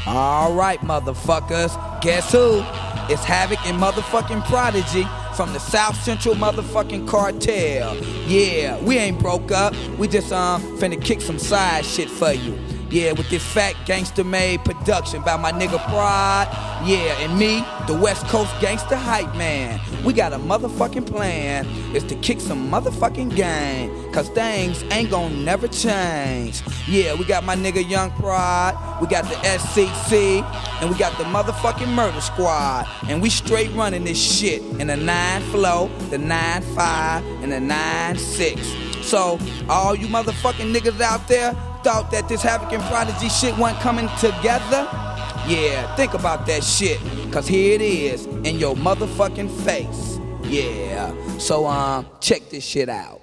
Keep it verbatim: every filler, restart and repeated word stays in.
Alright, motherfuckers, guess who? It's Havoc and motherfucking Prodigy from the South Central motherfucking cartel. Yeah, we ain't broke up, we just um finna kick some side shit for you. Yeah, with this fat gangster made production by my nigga Prod. Yeah, and me, the West Coast gangster hype man. We got a motherfucking plan. It's to kick some motherfucking game. Cause things ain't gon' never change. Yeah, we got my nigga Young Prod. We got the S C C. And we got the motherfucking Murder Squad. And we straight running this shit in the nine flow, the nine five, and the nine six. So, all you motherfucking niggas out there thought that this Havoc and Prodigy shit wasn't coming together? Yeah, think about that shit, cause here it is in your motherfucking face. Yeah, so um, check this shit out.